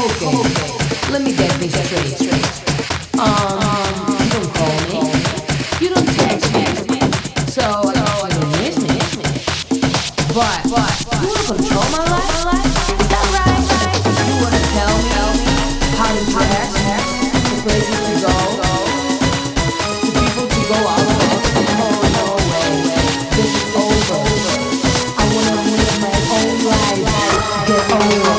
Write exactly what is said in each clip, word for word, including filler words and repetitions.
Okay, let me get this straight. Um, you don't call me, you don't text me, so I guess you don't miss me. But you wanna control my life? Is that right? You wanna tell me how to dress, the places to go, the people to go out with? Oh no way, this is over. I wanna live my own life. Get over.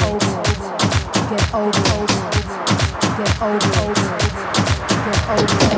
Get over, get over, get over.